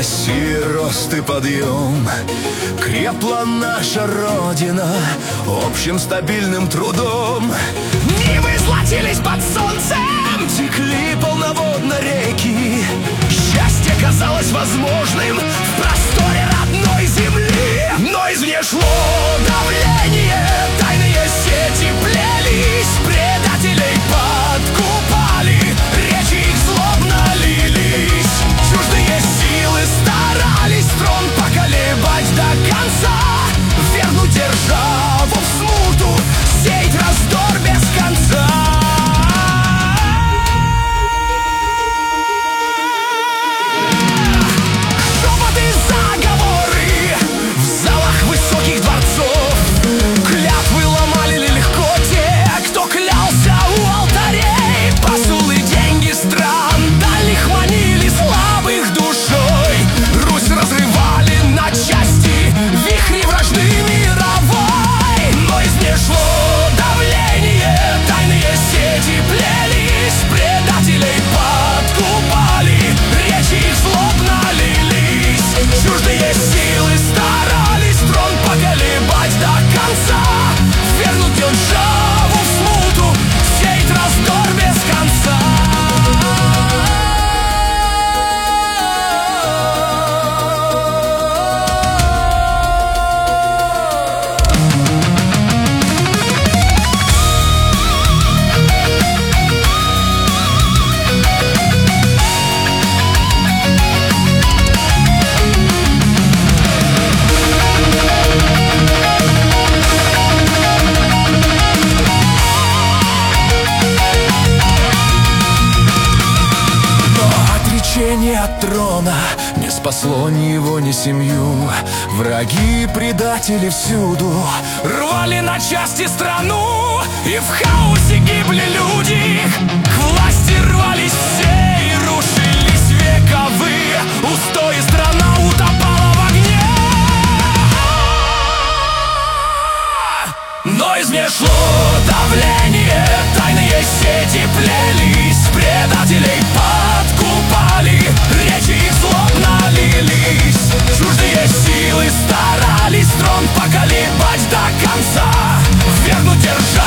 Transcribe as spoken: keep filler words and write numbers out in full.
России рост и подъем. Крепла наша Родина общим стабильным трудом. Нивы златились под солнцем, текли полноводно реки. Счастье казалось возможным в просторе родной земли. Но извне шло давление, тайные сети плелись, предателей подкупали, речи их злобно лились. Чуждые силы старались трон поколебать до конца, вернуть державу в смуту, сеять раздор без конца. От трона не спасло ни его, ни семью. Враги, предатели всюду рвали на части страну, и в хаосе гибли люди. К власти рвались все и рушились вековые устои. Страна утопала в огне, но извне шло давление, тайные сети плелись, предателей подкупали, речи их злобно лились. Чуждые силы старались трон поколебать до конца, вернуть державу